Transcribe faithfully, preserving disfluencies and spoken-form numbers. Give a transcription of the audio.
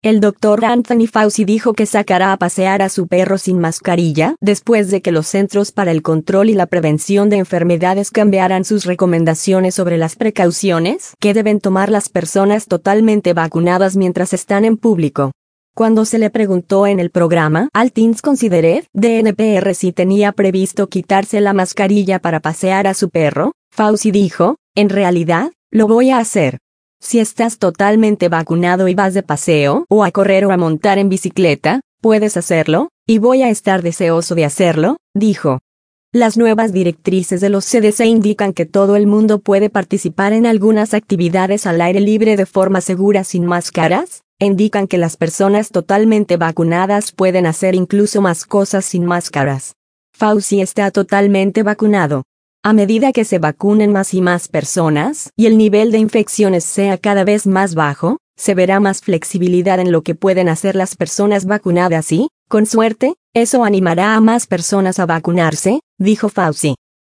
El doctor Anthony Fauci dijo que sacará a pasear a su perro sin mascarilla después de que los Centros para el Control y la Prevención de Enfermedades cambiaran sus recomendaciones sobre las precauciones que deben tomar las personas totalmente vacunadas mientras están en público. Cuando se le preguntó en el programa All Things Considered de N P R si tenía previsto quitarse la mascarilla para pasear a su perro, Fauci dijo, en realidad, lo voy a hacer. Si estás totalmente vacunado y vas de paseo o a correr o a montar en bicicleta, puedes hacerlo, y voy a estar deseoso de hacerlo, dijo. Las nuevas directrices de los C D C indican que todo el mundo puede participar en algunas actividades al aire libre de forma segura sin máscaras, e indican que las personas totalmente vacunadas pueden hacer incluso más cosas sin máscaras. Fauci está totalmente vacunado. A medida que se vacunen más y más personas y el nivel de infecciones sea cada vez más bajo, se verá más flexibilidad en lo que pueden hacer las personas vacunadas y, con suerte, eso animará a más personas a vacunarse, dijo Fauci.